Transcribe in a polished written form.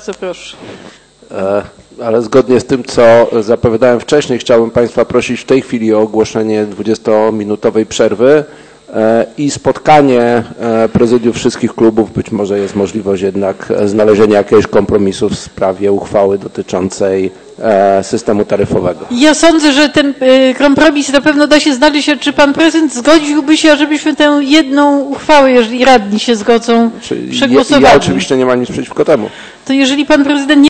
Bardzo proszę. Ale zgodnie z tym, co zapowiadałem wcześniej, chciałbym Państwa prosić w tej chwili o ogłoszenie 20-minutowej przerwy i spotkanie prezydiów wszystkich klubów. Być może jest możliwość jednak znalezienia jakiegoś kompromisu w sprawie uchwały dotyczącej systemu taryfowego. Ja sądzę, że ten kompromis na pewno da się znaleźć, a czy pan prezydent zgodziłby się, żebyśmy tę jedną uchwałę, jeżeli radni się zgodzą, przegłosowali? Ja oczywiście nie mam nic przeciwko temu. To jeżeli pan prezydent nie